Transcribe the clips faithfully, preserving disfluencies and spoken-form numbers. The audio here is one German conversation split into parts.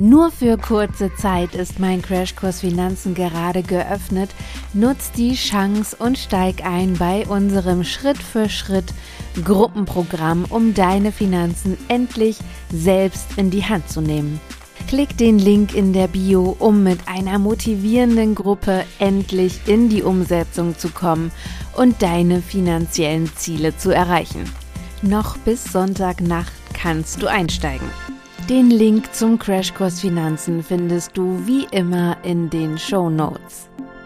Nur für kurze Zeit ist mein Crashkurs Finanzen gerade geöffnet. Nutz die Chance und steig ein bei unserem Schritt-für-Schritt-Gruppenprogramm, um deine Finanzen endlich selbst in die Hand zu nehmen. Klick den Link in der Bio, um mit einer motivierenden Gruppe endlich in die Umsetzung zu kommen und deine finanziellen Ziele zu erreichen. Noch bis Sonntagnacht kannst du einsteigen. Den Link zum Crashkurs Finanzen findest du wie immer in den Shownotes.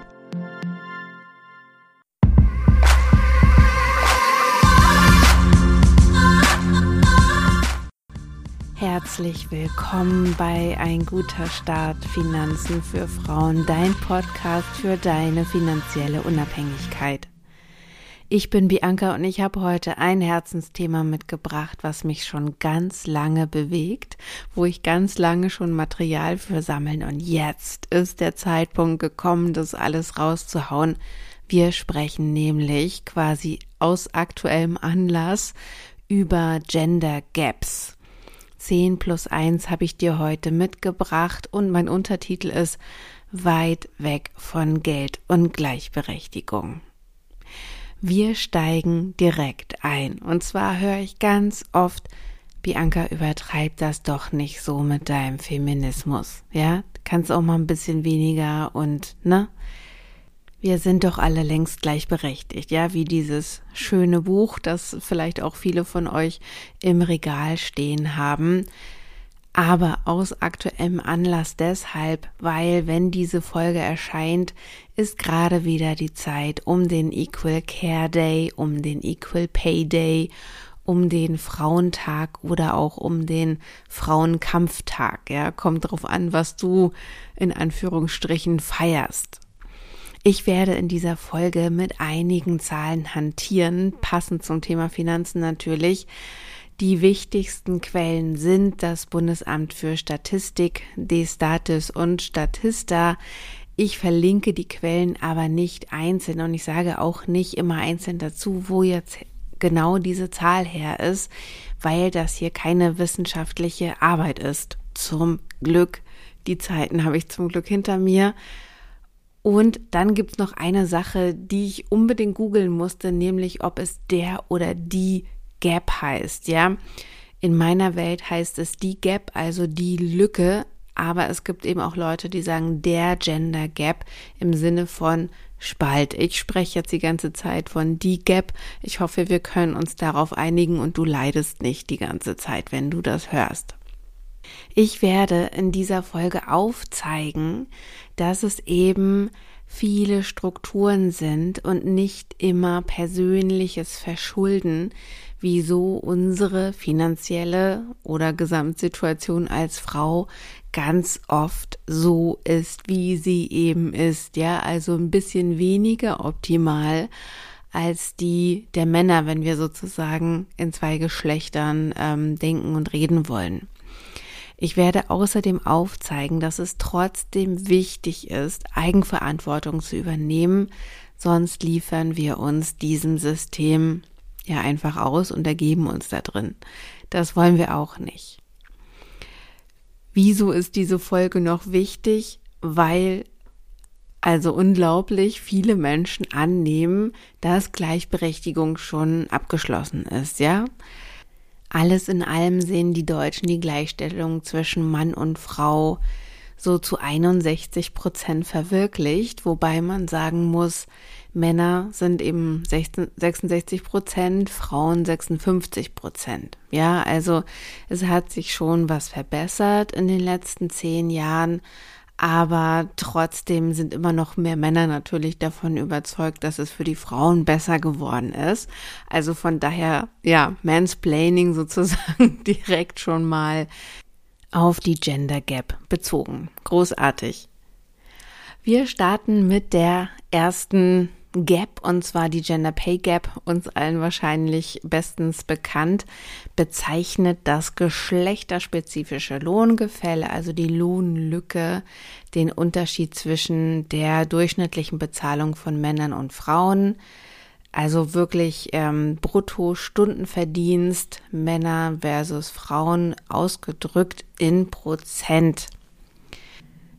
Herzlich willkommen bei Ein guter Start Finanzen für Frauen, dein Podcast für deine finanzielle Unabhängigkeit. Ich bin Bianca und ich habe heute ein Herzensthema mitgebracht, was mich schon ganz lange bewegt, wo ich ganz lange schon Material für sammeln und jetzt ist der Zeitpunkt gekommen, das alles rauszuhauen. Wir sprechen nämlich quasi aus aktuellem Anlass über Gender Gaps. zehn plus eins habe ich dir heute mitgebracht und mein Untertitel ist Weit weg von Geld und Gleichberechtigung. Wir steigen direkt ein. Und zwar höre ich ganz oft, Bianca, übertreib das doch nicht so mit deinem Feminismus. Ja, kannst auch mal ein bisschen weniger und, ne? Wir sind doch alle längst gleichberechtigt, ja, wie dieses schöne Buch, das vielleicht auch viele von euch im Regal stehen haben. Aber aus aktuellem Anlass deshalb, weil wenn diese Folge erscheint, ist gerade wieder die Zeit um den Equal Care Day, um den Equal Pay Day, um den Frauentag oder auch um den Frauenkampftag. Ja, kommt drauf an, was du in Anführungsstrichen feierst. Ich werde in dieser Folge mit einigen Zahlen hantieren, passend zum Thema Finanzen natürlich. Die wichtigsten Quellen sind das Bundesamt für Statistik, Destatis und Statista. Ich verlinke die Quellen aber nicht einzeln und ich sage auch nicht immer einzeln dazu, wo jetzt genau diese Zahl her ist, weil das hier keine wissenschaftliche Arbeit ist. Zum Glück, die Zeiten habe ich zum Glück hinter mir. Und dann gibt's noch eine Sache, die ich unbedingt googeln musste, nämlich ob es der oder die Gap heißt, ja. In meiner Welt heißt es die Gap, also die Lücke, aber es gibt eben auch Leute, die sagen der Gender Gap im Sinne von Spalt. Ich spreche jetzt die ganze Zeit von die Gap. Ich hoffe, wir können uns darauf einigen und du leidest nicht die ganze Zeit, wenn du das hörst. Ich werde in dieser Folge aufzeigen, dass es eben viele Strukturen sind und nicht immer persönliches Verschulden, wieso unsere finanzielle oder Gesamtsituation als Frau ganz oft so ist, wie sie eben ist. Ja, also ein bisschen weniger optimal als die der Männer, wenn wir sozusagen in zwei Geschlechtern ähm, denken und reden wollen. Ich werde außerdem aufzeigen, dass es trotzdem wichtig ist, Eigenverantwortung zu übernehmen, sonst liefern wir uns diesem System ja einfach aus und ergeben uns da drin. Das wollen wir auch nicht. Wieso ist diese Folge noch wichtig? Weil also unglaublich viele Menschen annehmen, dass Gleichberechtigung schon abgeschlossen ist, ja? Alles in allem sehen die Deutschen die Gleichstellung zwischen Mann und Frau so zu einundsechzig Prozent verwirklicht, wobei man sagen muss, Männer sind eben sechsundsechzig Prozent, Frauen sechsundfünfzig Prozent. Ja, also es hat sich schon was verbessert in den letzten zehn Jahren, aber trotzdem sind immer noch mehr Männer natürlich davon überzeugt, dass es für die Frauen besser geworden ist. Also von daher, ja, Mansplaining sozusagen direkt schon mal auf die Gender Gap bezogen. Großartig. Wir starten mit der ersten Gap, und zwar die Gender Pay Gap, uns allen wahrscheinlich bestens bekannt, bezeichnet das geschlechterspezifische Lohngefälle, also die Lohnlücke, den Unterschied zwischen der durchschnittlichen Bezahlung von Männern und Frauen, also wirklich ähm, Bruttostundenverdienst Männer versus Frauen ausgedrückt in Prozent.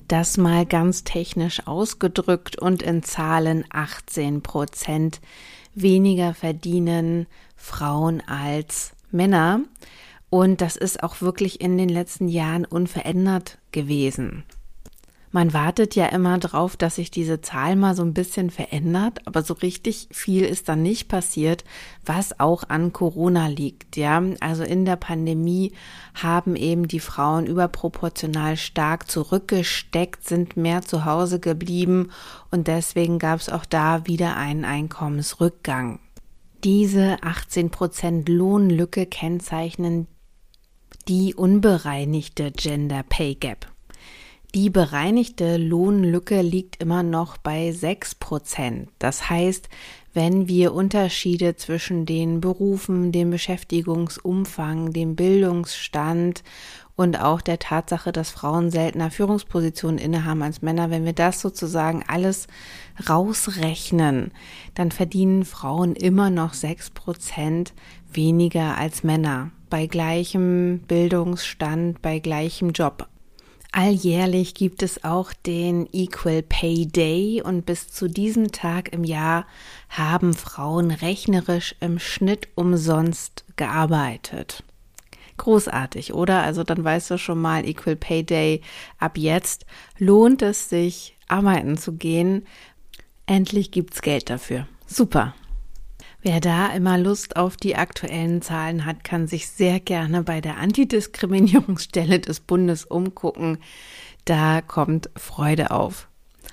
Das mal ganz technisch ausgedrückt und in Zahlen: achtzehn Prozent weniger verdienen Frauen als Männer. Und das ist auch wirklich in den letzten Jahren unverändert gewesen. Man wartet ja immer drauf, dass sich diese Zahl mal so ein bisschen verändert, aber so richtig viel ist dann nicht passiert, was auch an Corona liegt, ja. Also in der Pandemie haben eben die Frauen überproportional stark zurückgesteckt, sind mehr zu Hause geblieben und deswegen gab es auch da wieder einen Einkommensrückgang. Diese achtzehn Prozent Lohnlücke kennzeichnen die unbereinigte Gender Pay Gap. Die bereinigte Lohnlücke liegt immer noch bei sechs Prozent. Das heißt, wenn wir Unterschiede zwischen den Berufen, dem Beschäftigungsumfang, dem Bildungsstand und auch der Tatsache, dass Frauen seltener Führungspositionen innehaben als Männer, wenn wir das sozusagen alles rausrechnen, dann verdienen Frauen immer noch sechs Prozent weniger als Männer bei gleichem Bildungsstand, bei gleichem Job. Alljährlich gibt es auch den Equal Pay Day und bis zu diesem Tag im Jahr haben Frauen rechnerisch im Schnitt umsonst gearbeitet. Großartig, oder? Also dann weißt du schon mal, Equal Pay Day, ab jetzt lohnt es sich, arbeiten zu gehen. Endlich gibt's Geld dafür. Super. Wer da immer Lust auf die aktuellen Zahlen hat, kann sich sehr gerne bei der Antidiskriminierungsstelle des Bundes umgucken. Da kommt Freude auf.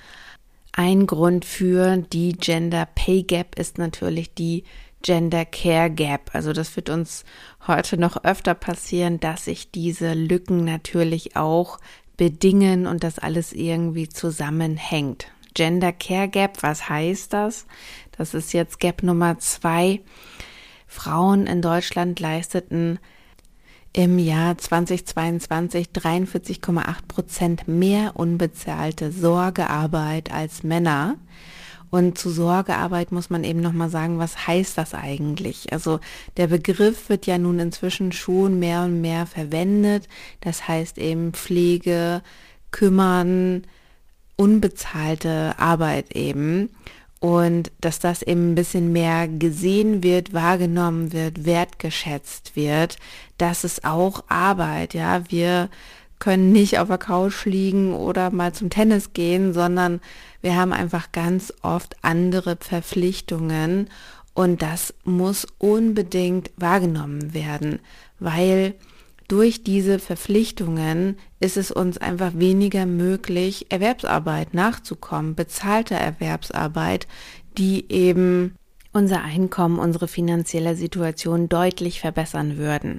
Ein Grund für die Gender Pay Gap ist natürlich die Gender Care Gap. Also das wird uns heute noch öfter passieren, dass sich diese Lücken natürlich auch bedingen und das alles irgendwie zusammenhängt. Gender Care Gap, was heißt das? Das ist jetzt Gap Nummer zwei. Frauen in Deutschland leisteten im Jahr zweitausendzweiundzwanzig dreiundvierzig Komma acht Prozent mehr unbezahlte Sorgearbeit als Männer. Und zu Sorgearbeit muss man eben nochmal sagen, was heißt das eigentlich? Also der Begriff wird ja nun inzwischen schon mehr und mehr verwendet. Das heißt eben Pflege, Kümmern, unbezahlte Arbeit eben. Und dass das eben ein bisschen mehr gesehen wird, wahrgenommen wird, wertgeschätzt wird, das ist auch Arbeit, ja. Wir können nicht auf der Couch liegen oder mal zum Tennis gehen, sondern wir haben einfach ganz oft andere Verpflichtungen und das muss unbedingt wahrgenommen werden, weil durch diese Verpflichtungen ist es uns einfach weniger möglich, Erwerbsarbeit nachzukommen, bezahlte Erwerbsarbeit, die eben unser Einkommen, unsere finanzielle Situation deutlich verbessern würden.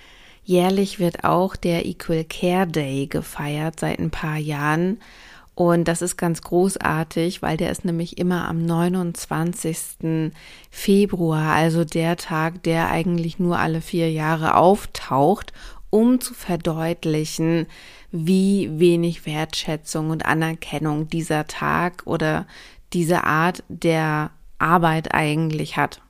Jährlich wird auch der Equal Care Day gefeiert seit ein paar Jahren und das ist ganz großartig, weil der ist nämlich immer am neunundzwanzigsten Februar, also der Tag, der eigentlich nur alle vier Jahre auftaucht, um zu verdeutlichen, wie wenig Wertschätzung und Anerkennung dieser Tag oder diese Art der Arbeit eigentlich hat.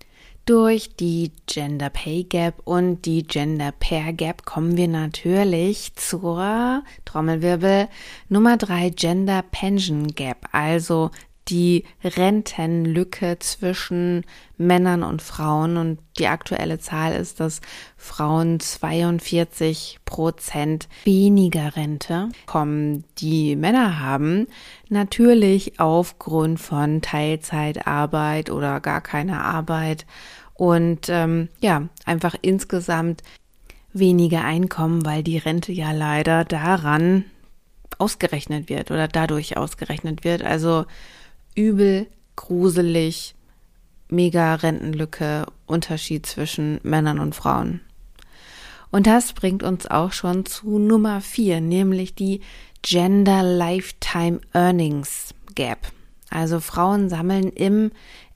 Durch die Gender Pay Gap und die Gender Care Gap kommen wir natürlich zur Trommelwirbel Nummer drei, Gender Pension Gap, also die Rentenlücke zwischen Männern und Frauen. Und die aktuelle Zahl ist, dass Frauen zweiundvierzig Prozent weniger Rente bekommen, die Männer haben. Natürlich aufgrund von Teilzeitarbeit oder gar keiner Arbeit und ähm, ja, einfach insgesamt weniger Einkommen, weil die Rente ja leider daran ausgerechnet wird oder dadurch ausgerechnet wird. Also übel, gruselig, mega Rentenlücke, Unterschied zwischen Männern und Frauen. Und das bringt uns auch schon zu Nummer vier, nämlich die Gender Lifetime Earnings Gap. Also Frauen sammeln im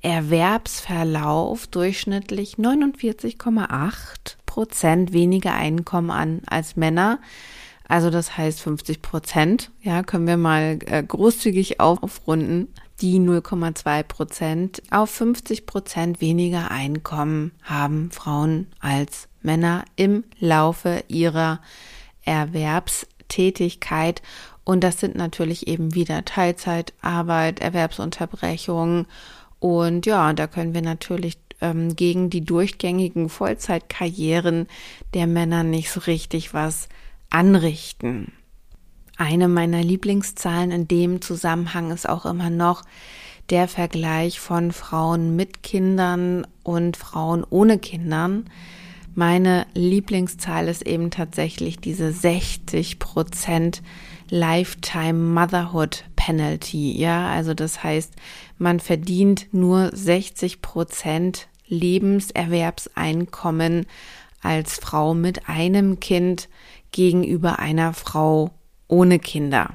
Erwerbsverlauf durchschnittlich neunundvierzig Komma acht Prozent weniger Einkommen an als Männer. Also das heißt fünfzig Prozent, ja, können wir mal äh, großzügig aufrunden. Die null Komma zwei Prozent auf fünfzig Prozent weniger Einkommen haben Frauen als Männer im Laufe ihrer Erwerbstätigkeit. Tätigkeit. Und das sind natürlich eben wieder Teilzeitarbeit, Erwerbsunterbrechung. Und ja, da können wir natürlich ähm, gegen die durchgängigen Vollzeitkarrieren der Männer nicht so richtig was anrichten. Eine meiner Lieblingszahlen in dem Zusammenhang ist auch immer noch der Vergleich von Frauen mit Kindern und Frauen ohne Kindern. Meine Lieblingszahl ist eben tatsächlich diese sechzig Prozent Lifetime Motherhood Penalty. Ja, also das heißt, man verdient nur sechzig Prozent Lebenserwerbseinkommen als Frau mit einem Kind gegenüber einer Frau ohne Kinder.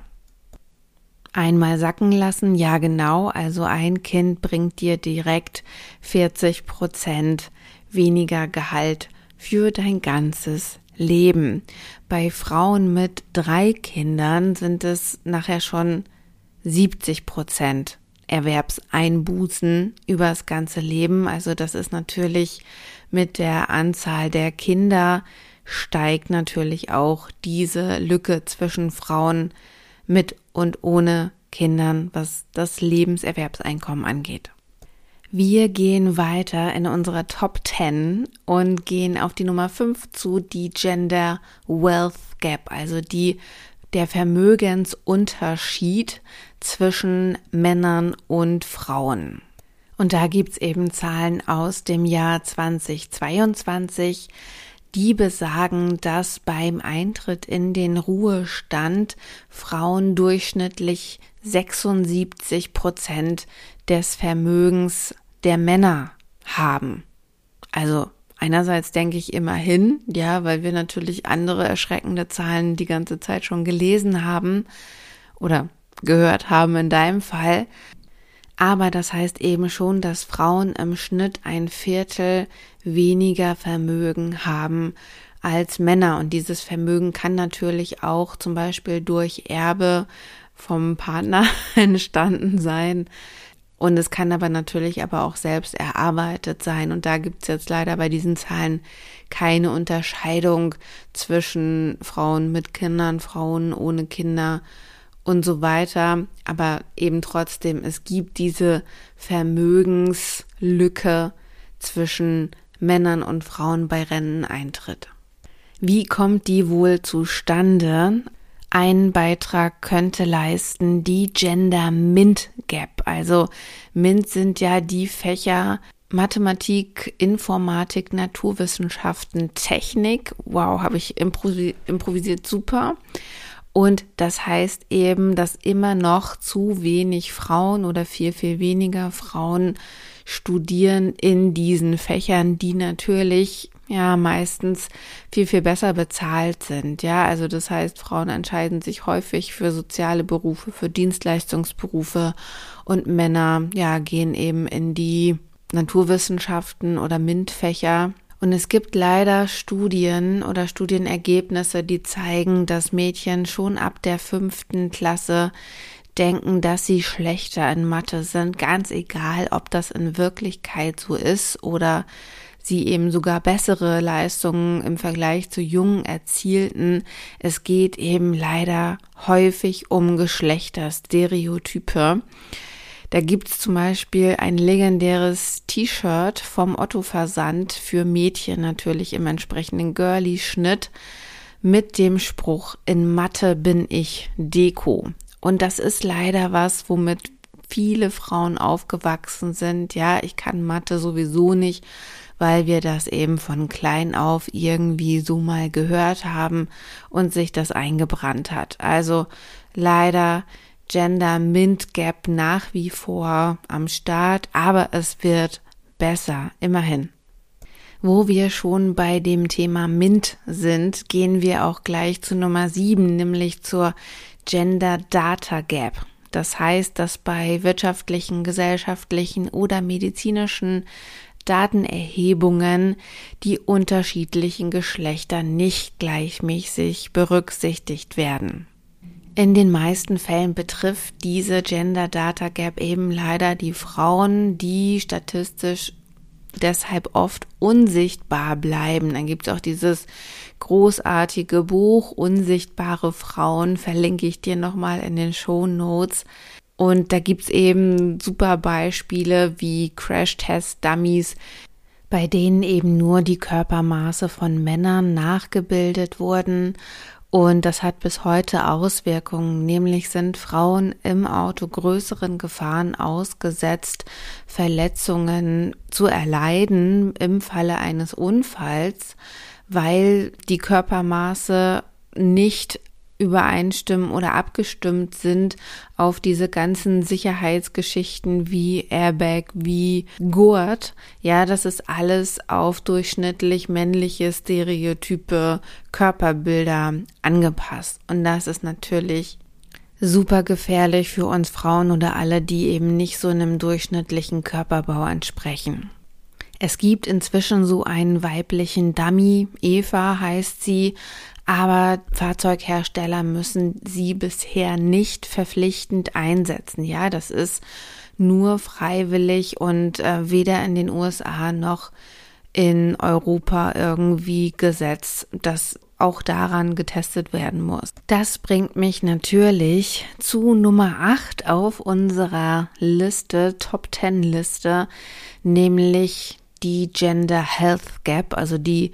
Einmal sacken lassen, ja genau, also ein Kind bringt dir direkt vierzig Prozent weniger Gehalt für dein ganzes Leben. Bei Frauen mit drei Kindern sind es nachher schon siebzig Prozent Erwerbseinbußen übers ganze Leben. Also das ist natürlich mit der Anzahl der Kinder steigt natürlich auch diese Lücke zwischen Frauen mit und ohne Kindern, was das Lebenserwerbseinkommen angeht. Wir gehen weiter in unserer Top zehn und gehen auf die Nummer fünf zu, die Gender Wealth Gap, also die der Vermögensunterschied zwischen Männern und Frauen. Und da gibt's eben Zahlen aus dem Jahr zweitausendzweiundzwanzig, die besagen, dass beim Eintritt in den Ruhestand Frauen durchschnittlich sechsundsiebzig Prozent des Vermögens der Männer haben. Also einerseits denke ich immerhin, ja, weil wir natürlich andere erschreckende Zahlen die ganze Zeit schon gelesen haben oder gehört haben in deinem Fall. Aber das heißt eben schon, dass Frauen im Schnitt ein Viertel weniger Vermögen haben als Männer. Und dieses Vermögen kann natürlich auch zum Beispiel durch Erbe vom Partner entstanden sein. Und es kann aber natürlich aber auch selbst erarbeitet sein. Und da gibt es jetzt leider bei diesen Zahlen keine Unterscheidung zwischen Frauen mit Kindern, Frauen ohne Kinder und so weiter. Aber eben trotzdem, es gibt diese Vermögenslücke zwischen Männern und Frauen bei Renteneintritt. Wie kommt die wohl zustande? Einen Beitrag könnte leisten die Gender Mint Gap. Also Mint sind ja die Fächer Mathematik, Informatik, Naturwissenschaften, Technik. Wow, habe ich improvisiert, super. Und das heißt eben, dass immer noch zu wenig Frauen oder viel, viel weniger Frauen studieren in diesen Fächern, die natürlich ja meistens viel, viel besser bezahlt sind. Ja, also das heißt, Frauen entscheiden sich häufig für soziale Berufe, für Dienstleistungsberufe und Männer ja gehen eben in die Naturwissenschaften oder MINT-Fächer. Und es gibt leider Studien oder Studienergebnisse, die zeigen, dass Mädchen schon ab der fünften Klasse denken, dass sie schlechter in Mathe sind, ganz egal, ob das in Wirklichkeit so ist oder sie eben sogar bessere Leistungen im Vergleich zu Jungen erzielten. Es geht eben leider häufig um Geschlechterstereotype. Da gibt's zum Beispiel ein legendäres T-Shirt vom Otto-Versand für Mädchen, natürlich im entsprechenden Girly-Schnitt, mit dem Spruch: In Mathe bin ich Deko. Und das ist leider was, womit viele Frauen aufgewachsen sind. Ja, ich kann Mathe sowieso nicht, weil wir das eben von klein auf irgendwie so mal gehört haben und sich das eingebrannt hat. Also leider Gender Mint Gap nach wie vor am Start, aber es wird besser, immerhin. Wo wir schon bei dem Thema Mint sind, gehen wir auch gleich zu Nummer sieben, nämlich zur Gender Data Gap. Das heißt, dass bei wirtschaftlichen, gesellschaftlichen oder medizinischen Datenerhebungen die unterschiedlichen Geschlechter nicht gleichmäßig berücksichtigt werden. In den meisten Fällen betrifft diese Gender Data Gap eben leider die Frauen, die statistisch deshalb oft unsichtbar bleiben. Dann gibt es auch dieses großartige Buch Unsichtbare Frauen, verlinke ich dir nochmal in den Shownotes. Und da gibt es eben super Beispiele wie Crash-Test-Dummies, bei denen eben nur die Körpermaße von Männern nachgebildet wurden. Und das hat bis heute Auswirkungen, nämlich sind Frauen im Auto größeren Gefahren ausgesetzt, Verletzungen zu erleiden im Falle eines Unfalls, weil die Körpermaße nicht übereinstimmen oder abgestimmt sind auf diese ganzen Sicherheitsgeschichten wie Airbag, wie Gurt. Ja, das ist alles auf durchschnittlich männliche Stereotype, Körperbilder angepasst. Und das ist natürlich super gefährlich für uns Frauen oder alle, die eben nicht so einem durchschnittlichen Körperbau entsprechen. Es gibt inzwischen so einen weiblichen Dummy, Eva heißt sie, aber Fahrzeughersteller müssen sie bisher nicht verpflichtend einsetzen. Ja, das ist nur freiwillig und äh, weder in den U S A noch in Europa irgendwie Gesetz, das auch daran getestet werden muss. Das bringt mich natürlich zu Nummer acht auf unserer Liste, Top zehn Liste, nämlich die Gender Health Gap, also die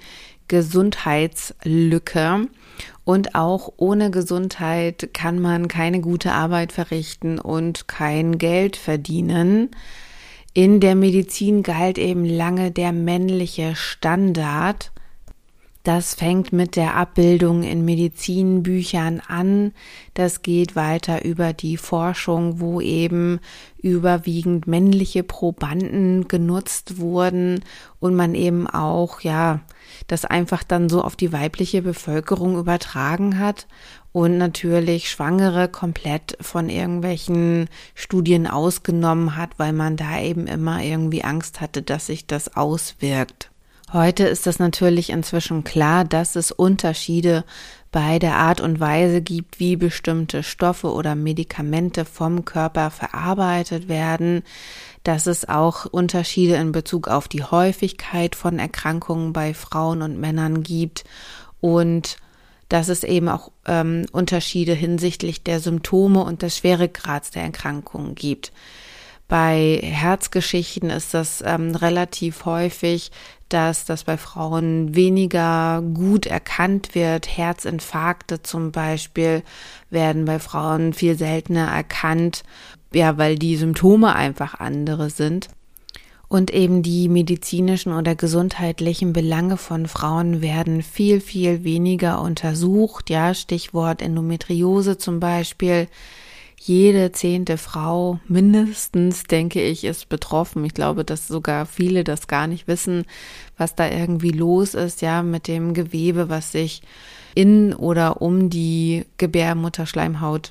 Gesundheitslücke. Und auch ohne Gesundheit kann man keine gute Arbeit verrichten und kein Geld verdienen. In der Medizin galt eben lange der männliche Standard. Das fängt mit der Abbildung in Medizinbüchern an. Das geht weiter über die Forschung, wo eben überwiegend männliche Probanden genutzt wurden und man eben auch, ja, das einfach dann so auf die weibliche Bevölkerung übertragen hat und natürlich Schwangere komplett von irgendwelchen Studien ausgenommen hat, weil man da eben immer irgendwie Angst hatte, dass sich das auswirkt. Heute ist es natürlich inzwischen klar, dass es Unterschiede bei der Art und Weise gibt, wie bestimmte Stoffe oder Medikamente vom Körper verarbeitet werden, dass es auch Unterschiede in Bezug auf die Häufigkeit von Erkrankungen bei Frauen und Männern gibt und dass es eben auch ähm, Unterschiede hinsichtlich der Symptome und des Schweregrads der Erkrankungen gibt. Bei Herzgeschichten ist das ähm, relativ häufig, dass das bei Frauen weniger gut erkannt wird. Herzinfarkte zum Beispiel werden bei Frauen viel seltener erkannt, ja, weil die Symptome einfach andere sind. Und eben die medizinischen oder gesundheitlichen Belange von Frauen werden viel, viel weniger untersucht. Ja, Stichwort Endometriose zum Beispiel. Jede zehnte Frau mindestens, denke ich, ist betroffen. Ich glaube, dass sogar viele das gar nicht wissen, was da irgendwie los ist, ja, mit dem Gewebe, was sich in oder um die Gebärmutterschleimhaut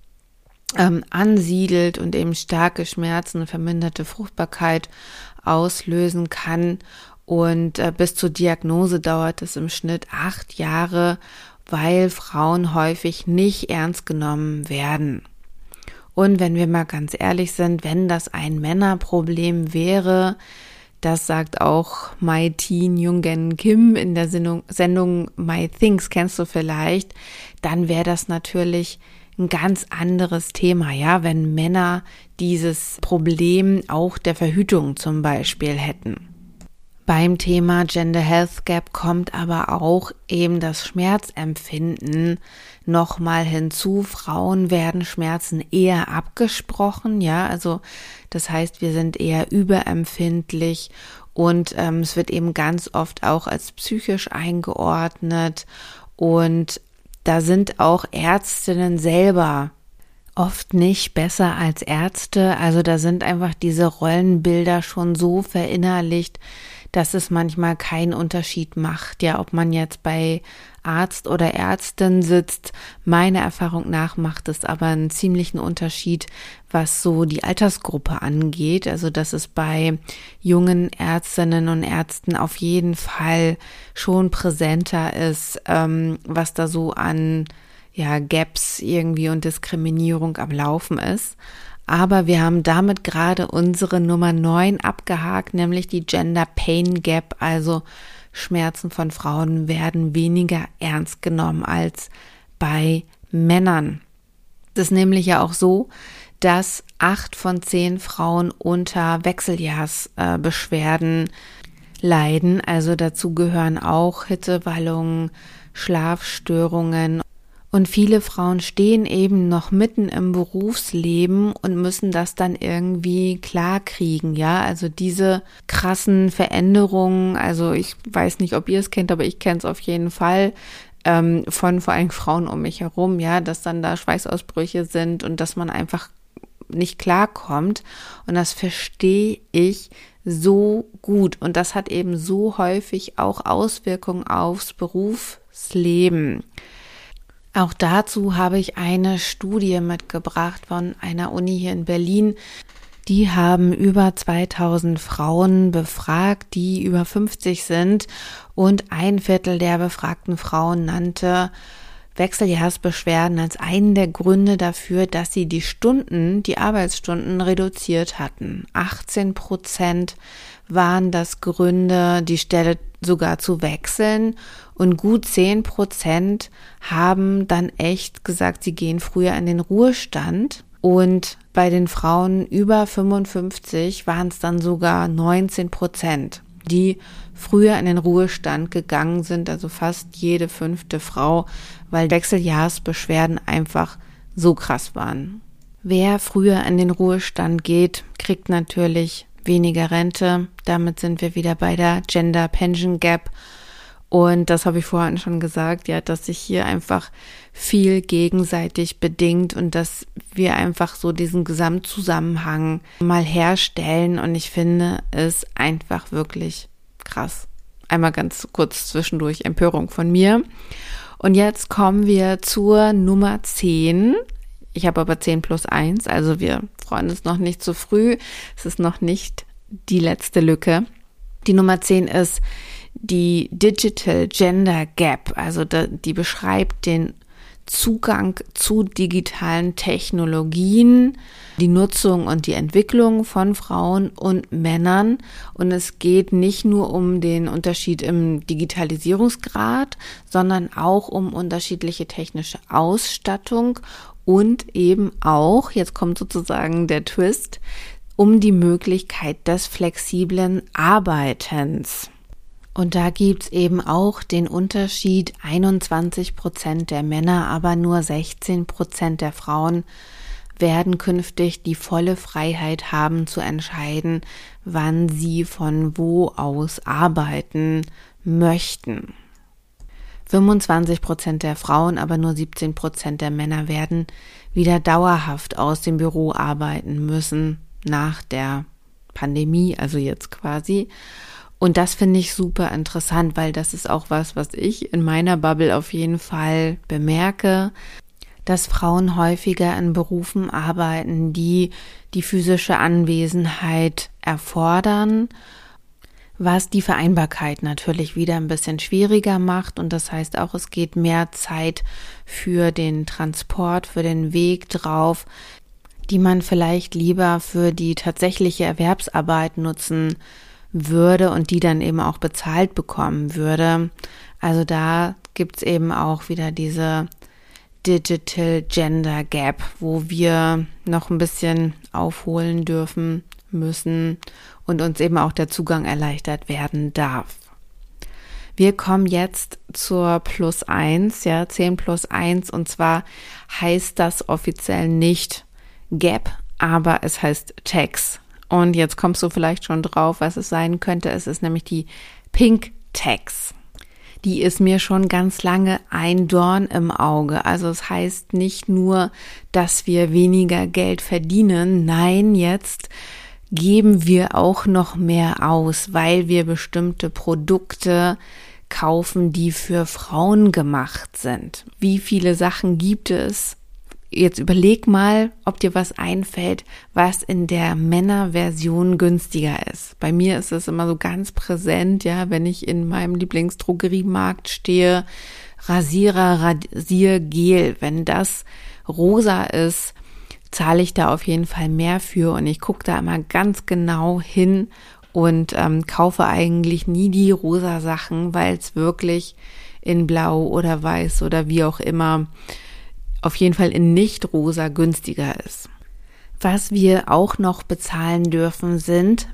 ähm, ansiedelt und eben starke Schmerzen, verminderte Fruchtbarkeit auslösen kann. Und äh, bis zur Diagnose dauert es im Schnitt acht Jahre, weil Frauen häufig nicht ernst genommen werden. Und wenn wir mal ganz ehrlich sind, wenn das ein Männerproblem wäre, das sagt auch My Teen Jungen Kim in der Sendung, Sendung My Things, kennst du vielleicht, dann wäre das natürlich ein ganz anderes Thema, ja, wenn Männer dieses Problem auch der Verhütung zum Beispiel hätten. Beim Thema Gender Health Gap kommt aber auch eben das Schmerzempfinden nochmal hinzu. Frauen werden Schmerzen eher abgesprochen, ja, also das heißt, wir sind eher überempfindlich und ähm, es wird eben ganz oft auch als psychisch eingeordnet und da sind auch Ärztinnen selber oft nicht besser als Ärzte, also da sind einfach diese Rollenbilder schon so verinnerlicht, dass es manchmal keinen Unterschied macht, ja, ob man jetzt bei Arzt oder Ärztin sitzt. Meiner Erfahrung nach macht es aber einen ziemlichen Unterschied, was so die Altersgruppe angeht. Also, dass es bei jungen Ärztinnen und Ärzten auf jeden Fall schon präsenter ist, ähm, was da so an ja, Gaps irgendwie und Diskriminierung am Laufen ist. Aber wir haben damit gerade unsere Nummer neun abgehakt, nämlich die Gender Pain Gap, also Schmerzen von Frauen werden weniger ernst genommen als bei Männern. Es ist nämlich ja auch so, dass acht von zehn Frauen unter Wechseljahrsbeschwerden leiden. Also dazu gehören auch Hitzewallungen, Schlafstörungen. Und viele Frauen stehen eben noch mitten im Berufsleben und müssen das dann irgendwie klarkriegen, ja. Also diese krassen Veränderungen, also ich weiß nicht, ob ihr es kennt, aber ich kenne es auf jeden Fall ähm, von vor allem Frauen um mich herum, ja, dass dann da Schweißausbrüche sind und dass man einfach nicht klarkommt. Und das verstehe ich so gut. Und das hat eben so häufig auch Auswirkungen aufs Berufsleben. Auch dazu habe ich eine Studie mitgebracht von einer Uni hier in Berlin. Die haben über zweitausend Frauen befragt, die über fünfzig sind, und ein Viertel der befragten Frauen nannte Wechseljahrsbeschwerden als einen der Gründe dafür, dass sie die Stunden, die Arbeitsstunden reduziert hatten. achtzehn Prozent waren das Gründe, die Stelle sogar zu wechseln, und gut zehn Prozent haben dann echt gesagt, sie gehen früher in den Ruhestand, und bei den Frauen über fünfundfünfzig waren es dann sogar neunzehn Prozent, die früher in den Ruhestand gegangen sind, also fast jede fünfte Frau, weil Wechseljahrsbeschwerden einfach so krass waren. Wer früher in den Ruhestand geht, kriegt natürlich weniger Rente. Damit sind wir wieder bei der Gender Pension Gap. Und das habe ich vorhin schon gesagt, ja, dass sich hier einfach viel gegenseitig bedingt und dass wir einfach so diesen Gesamtzusammenhang mal herstellen. Und ich finde es einfach wirklich krass. Einmal ganz kurz zwischendurch Empörung von mir. Und jetzt kommen wir zur Nummer zehn. Ich habe aber zehn plus eins, also wir freuen uns noch nicht zu früh. Es ist noch nicht die letzte Lücke. Die Nummer zehn ist die Digital Gender Gap, also die beschreibt den Zugang zu digitalen Technologien, die Nutzung und die Entwicklung von Frauen und Männern. Und es geht nicht nur um den Unterschied im Digitalisierungsgrad, sondern auch um unterschiedliche technische Ausstattung und eben auch, jetzt kommt sozusagen der Twist, um die Möglichkeit des flexiblen Arbeitens. Und da gibt's eben auch den Unterschied, einundzwanzig Prozent der Männer, aber nur sechzehn Prozent der Frauen werden künftig die volle Freiheit haben zu entscheiden, wann sie von wo aus arbeiten möchten. fünfundzwanzig Prozent der Frauen, aber nur siebzehn Prozent der Männer werden wieder dauerhaft aus dem Büro arbeiten müssen nach der Pandemie, also jetzt quasi. Und das finde ich super interessant, weil das ist auch was, was ich in meiner Bubble auf jeden Fall bemerke, dass Frauen häufiger in Berufen arbeiten, die die physische Anwesenheit erfordern, was die Vereinbarkeit natürlich wieder ein bisschen schwieriger macht. Und das heißt auch, es geht mehr Zeit für den Transport, für den Weg drauf, die man vielleicht lieber für die tatsächliche Erwerbsarbeit nutzen würde und die dann eben auch bezahlt bekommen würde. Also da gibt's eben auch wieder diese Digital Gender Gap, wo wir noch ein bisschen aufholen dürfen müssen und uns eben auch der Zugang erleichtert werden darf. Wir kommen jetzt zur Plus eins, ja, zehn plus eins, und zwar heißt das offiziell nicht Gap, aber es heißt Tax. Und jetzt kommst du vielleicht schon drauf, was es sein könnte. Es ist nämlich die Pink Tax. Die ist mir schon ganz lange ein Dorn im Auge. Also es heißt nicht nur, dass wir weniger Geld verdienen. Nein, jetzt geben wir auch noch mehr aus, weil wir bestimmte Produkte kaufen, die für Frauen gemacht sind. Wie viele Sachen gibt es? Jetzt überleg mal, ob dir was einfällt, was in der Männerversion günstiger ist. Bei mir ist es immer so ganz präsent, ja, wenn ich in meinem Lieblingsdrogeriemarkt stehe, Rasierer, Rasiergel, wenn das rosa ist, zahle ich da auf jeden Fall mehr für und ich gucke da immer ganz genau hin und ähm, kaufe eigentlich nie die rosa Sachen, weil es wirklich in Blau oder Weiß oder wie auch immer auf jeden Fall in nicht rosa günstiger ist. Was wir auch noch bezahlen dürfen, sind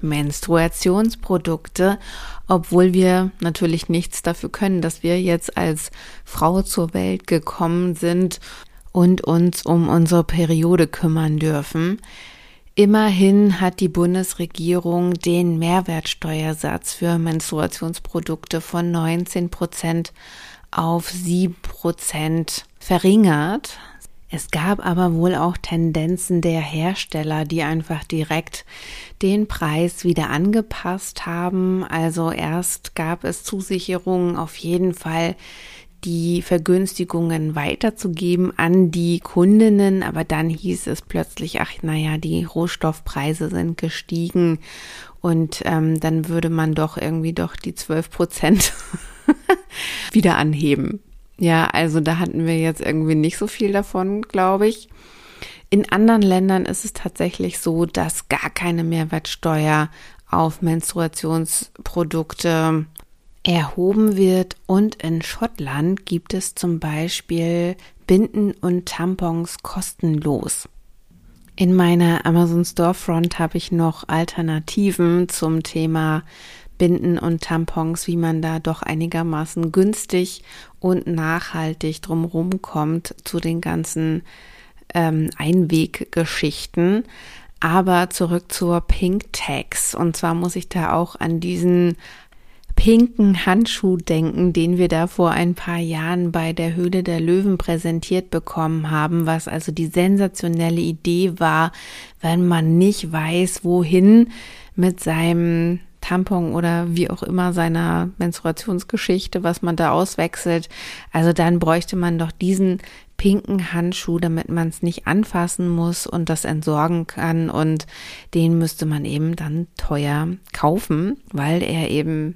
Menstruationsprodukte, obwohl wir natürlich nichts dafür können, dass wir jetzt als Frau zur Welt gekommen sind und uns um unsere Periode kümmern dürfen. Immerhin hat die Bundesregierung den Mehrwertsteuersatz für Menstruationsprodukte von neunzehn Prozent auf sieben Prozent verringert. Es gab aber wohl auch Tendenzen der Hersteller, die einfach direkt den Preis wieder angepasst haben. Also erst gab es Zusicherungen, auf jeden Fall die Vergünstigungen weiterzugeben an die Kundinnen, aber dann hieß es plötzlich, ach naja, die Rohstoffpreise sind gestiegen und ähm, dann würde man doch irgendwie doch die zwölf Prozent wieder anheben. Ja, also da hatten wir jetzt irgendwie nicht so viel davon, glaube ich. In anderen Ländern ist es tatsächlich so, dass gar keine Mehrwertsteuer auf Menstruationsprodukte erhoben wird. Und in Schottland gibt es zum Beispiel Binden und Tampons kostenlos. In meiner Amazon Storefront habe ich noch Alternativen zum Thema Binden und Tampons, wie man da doch einigermaßen günstig und nachhaltig drumherum kommt zu den ganzen ähm, Einweggeschichten. Aber zurück zur Pink Tax. Und zwar muss ich da auch an diesen pinken Handschuh denken, den wir da vor ein paar Jahren bei der Höhle der Löwen präsentiert bekommen haben, was also die sensationelle Idee war, wenn man nicht weiß, wohin mit seinem Tampon oder wie auch immer seiner Menstruationsgeschichte, was man da auswechselt. Also dann bräuchte man doch diesen pinken Handschuh, damit man es nicht anfassen muss und das entsorgen kann. Und den müsste man eben dann teuer kaufen, weil er eben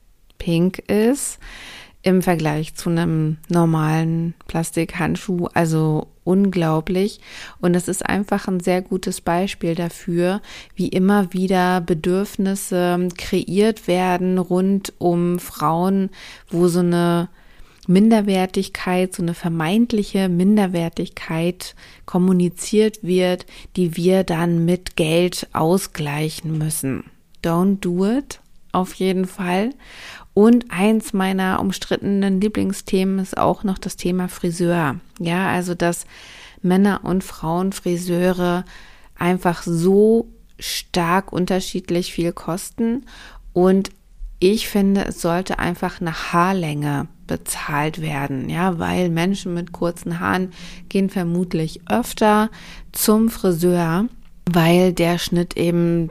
pink ist im Vergleich zu einem normalen Plastikhandschuh. Also unglaublich. Und es ist einfach ein sehr gutes Beispiel dafür, wie immer wieder Bedürfnisse kreiert werden rund um Frauen, wo so eine Minderwertigkeit, so eine vermeintliche Minderwertigkeit kommuniziert wird, die wir dann mit Geld ausgleichen müssen. Don't do it, auf jeden Fall. Und eins meiner umstrittenen Lieblingsthemen ist auch noch das Thema Friseur. Ja, also dass Männer und Frauen Friseure einfach so stark unterschiedlich viel kosten. Und ich finde, es sollte einfach nach Haarlänge bezahlt werden. Ja, weil Menschen mit kurzen Haaren gehen vermutlich öfter zum Friseur, weil der Schnitt eben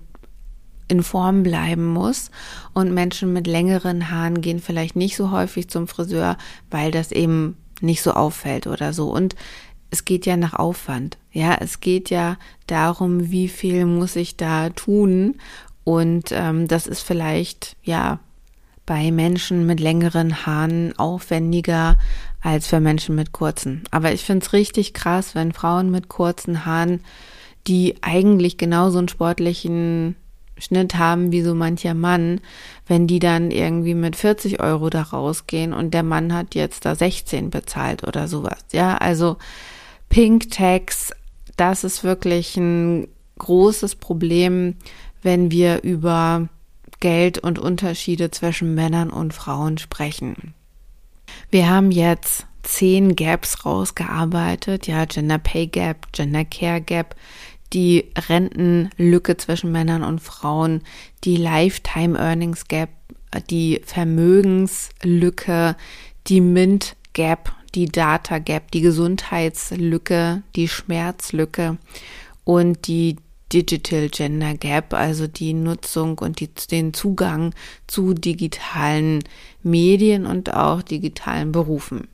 in Form bleiben muss und Menschen mit längeren Haaren gehen vielleicht nicht so häufig zum Friseur, weil das eben nicht so auffällt oder so. Und es geht ja nach Aufwand. Ja, es geht ja darum, wie viel muss ich da tun und ähm, das ist vielleicht ja bei Menschen mit längeren Haaren aufwendiger als für Menschen mit kurzen. Aber ich finde es richtig krass, wenn Frauen mit kurzen Haaren, die eigentlich genauso einen sportlichen Schnitt haben wie so mancher Mann, wenn die dann irgendwie mit vierzig Euro da rausgehen und der Mann hat jetzt da sechzehn bezahlt oder sowas. Ja, also Pink Tax, das ist wirklich ein großes Problem, wenn wir über Geld und Unterschiede zwischen Männern und Frauen sprechen. Wir haben jetzt zehn Gaps rausgearbeitet, ja, Gender Pay Gap, Gender Care Gap, die Rentenlücke zwischen Männern und Frauen, die Lifetime Earnings Gap, die Vermögenslücke, die Mint Gap, die Data Gap, die Gesundheitslücke, die Schmerzlücke und die Digital Gender Gap, also die Nutzung und die, den Zugang zu digitalen Medien und auch digitalen Berufen.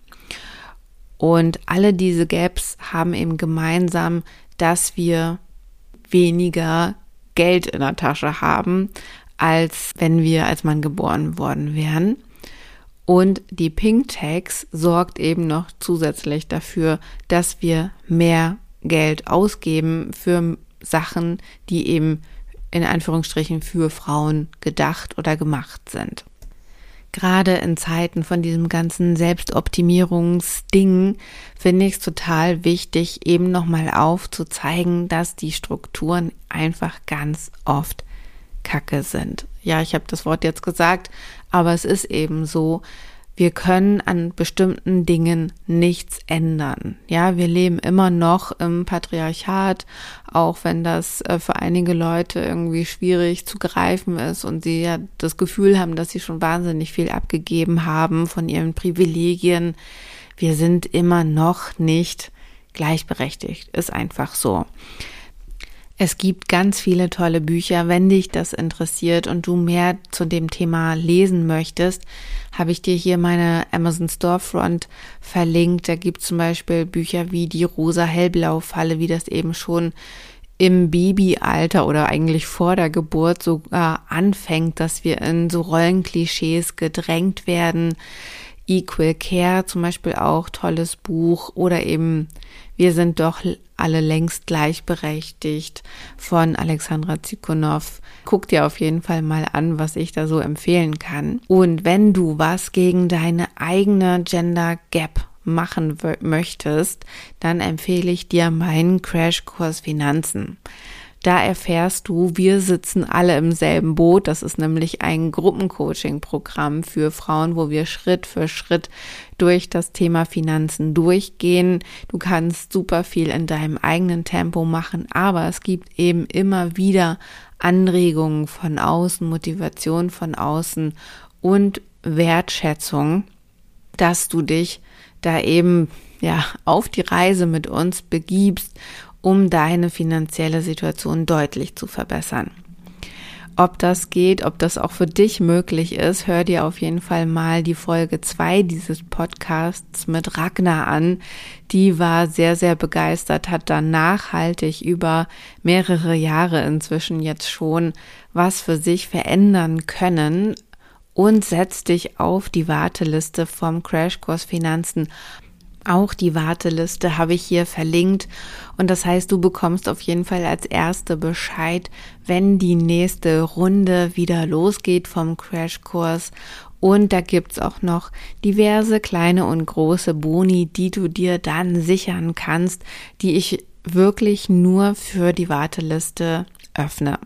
Und alle diese Gaps haben eben gemeinsam, dass wir weniger Geld in der Tasche haben, als wenn wir als Mann geboren worden wären. Und die Pink Tax sorgt eben noch zusätzlich dafür, dass wir mehr Geld ausgeben für Sachen, die eben in Anführungsstrichen für Frauen gedacht oder gemacht sind. Gerade in Zeiten von diesem ganzen Selbstoptimierungsding finde ich es total wichtig, eben nochmal aufzuzeigen, dass die Strukturen einfach ganz oft Kacke sind. Ja, ich habe das Wort jetzt gesagt, aber es ist eben so, wir können an bestimmten Dingen nichts ändern. Ja, wir leben immer noch im Patriarchat, auch wenn das äh, für einige Leute irgendwie schwierig zu greifen ist und sie ja das Gefühl haben, dass sie schon wahnsinnig viel abgegeben haben von ihren Privilegien. Wir sind immer noch nicht gleichberechtigt, ist einfach so. Es gibt ganz viele tolle Bücher. Wenn dich das interessiert und du mehr zu dem Thema lesen möchtest, habe ich dir hier meine Amazon Storefront verlinkt. Da gibt es zum Beispiel Bücher wie die Rosa-Hellblau-Falle, wie das eben schon im Babyalter oder eigentlich vor der Geburt sogar anfängt, dass wir in so Rollenklischees gedrängt werden. Equal Care zum Beispiel auch, tolles Buch. Oder eben Wir sind doch alle längst gleichberechtigt von Alexandra Zikunow. Guck dir auf jeden Fall mal an, was ich da so empfehlen kann. Und wenn du was gegen deine eigene Gender Gap machen w- möchtest, dann empfehle ich dir meinen Crashkurs Finanzen. Da erfährst du, wir sitzen alle im selben Boot. Das ist nämlich ein Gruppencoaching-Programm für Frauen, wo wir Schritt für Schritt durch das Thema Finanzen durchgehen. Du kannst super viel in deinem eigenen Tempo machen, aber es gibt eben immer wieder Anregungen von außen, Motivation von außen und Wertschätzung, dass du dich da eben ja auf die Reise mit uns begibst, um deine finanzielle Situation deutlich zu verbessern. Ob das geht, ob das auch für dich möglich ist, hör dir auf jeden Fall mal die Folge zwei dieses Podcasts mit Ragnar an. Die war sehr, sehr begeistert, hat dann nachhaltig über mehrere Jahre inzwischen jetzt schon was für sich verändern können und setzt dich auf die Warteliste vom Crashkurs Finanzen. Auch die Warteliste habe ich hier verlinkt und das heißt, du bekommst auf jeden Fall als Erste Bescheid, wenn die nächste Runde wieder losgeht vom Crashkurs. Und da gibt's auch noch diverse kleine und große Boni, die du dir dann sichern kannst, die ich wirklich nur für die Warteliste öffne.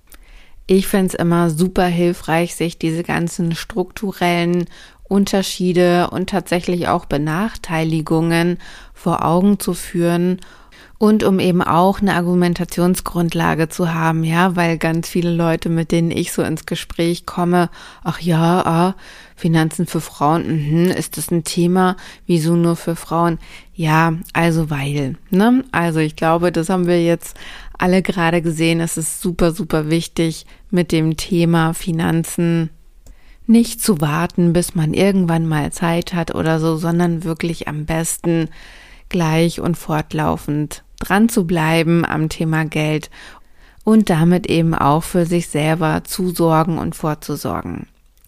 Ich finde es immer super hilfreich, sich diese ganzen strukturellen Unterschiede und tatsächlich auch Benachteiligungen vor Augen zu führen und um eben auch eine Argumentationsgrundlage zu haben, ja, weil ganz viele Leute, mit denen ich so ins Gespräch komme, ach ja, ah, Finanzen für Frauen, mhm, ist das ein Thema, wieso nur für Frauen? Ja, also weil, ne? Also ich glaube, das haben wir jetzt alle gerade gesehen, es ist super, super wichtig mit dem Thema Finanzen nicht zu warten, bis man irgendwann mal Zeit hat oder so, sondern wirklich am besten gleich und fortlaufend dran zu bleiben am Thema Geld und damit eben auch für sich selber zu sorgen und vorzusorgen.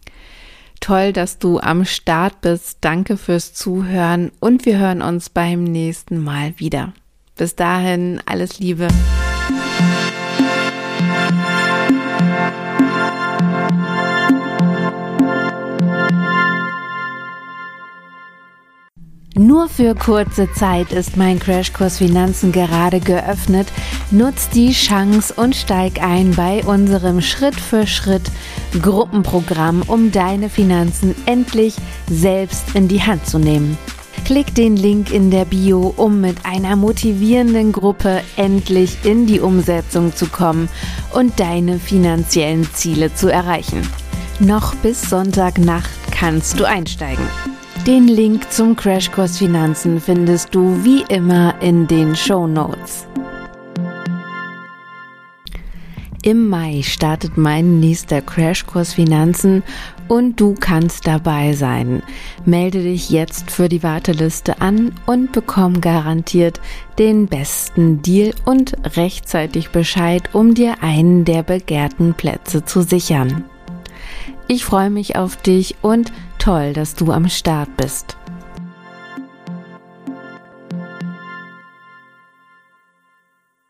Toll, dass du am Start bist. Danke fürs Zuhören und wir hören uns beim nächsten Mal wieder. Bis dahin, alles Liebe. Nur für kurze Zeit ist mein Crashkurs Finanzen gerade geöffnet. Nutz die Chance und steig ein bei unserem Schritt für Schritt Gruppenprogramm, um deine Finanzen endlich selbst in die Hand zu nehmen. Klick den Link in der Bio, um mit einer motivierenden Gruppe endlich in die Umsetzung zu kommen und deine finanziellen Ziele zu erreichen. Noch bis Sonntagnacht kannst du einsteigen. Den Link zum Crashkurs Finanzen findest du wie immer in den Shownotes. Im Mai startet mein nächster Crashkurs Finanzen und du kannst dabei sein. Melde dich jetzt für die Warteliste an und bekomm garantiert den besten Deal und rechtzeitig Bescheid, um dir einen der begehrten Plätze zu sichern. Ich freue mich auf dich und toll, dass du am Start bist.